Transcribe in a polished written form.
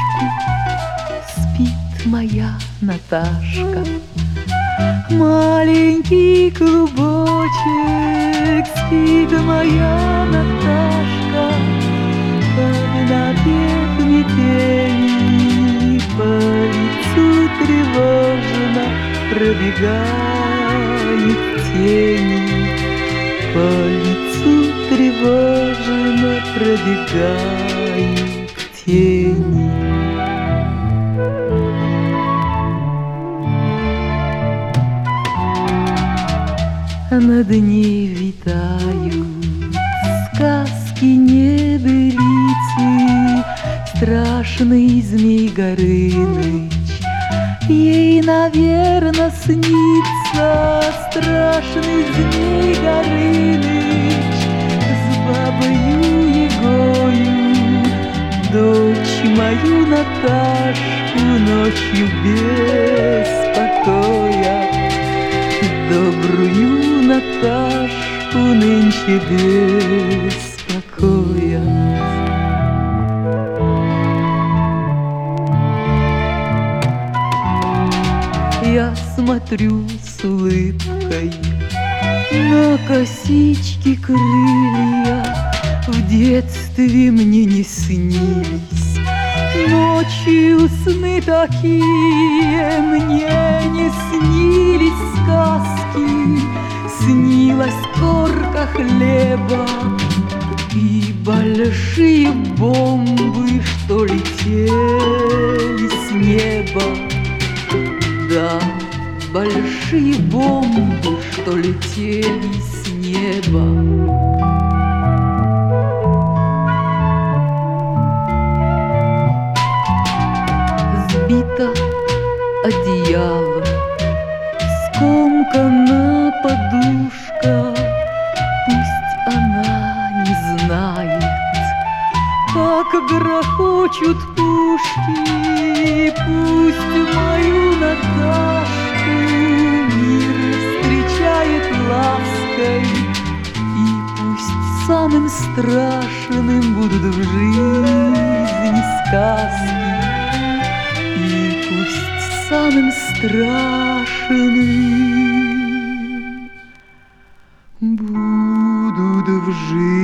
спит моя Наташка. Маленький клубочек спит моя Наташка. Под напев метели по лицу тревожно пробегает тени. По лицу тревожно пробегают тени. Над ней витают сказки небылицы. Страшный Змей Горыныч ей, наверно, снится. Страшный Змей Горыныч с бабою Егою дочь мою Наташку ночью беспокоя. Добрую Наташку нынче беспокоят. Я смотрю с улыбкой на косички крылья. В детстве мне не снились ночью сны такие. Мне не снились сказки, снилась корка хлеба и большие бомбы, что летели с неба. Да, большие бомбы, что летели с неба. Сбито одеяло, скомкана подушка. Пусть она не знает, как грохочут пушки. Пусть мою Наташку мир встречает лаской. И пусть самым страшным будут в жизни сказки. И пусть самым страшным будут в жизни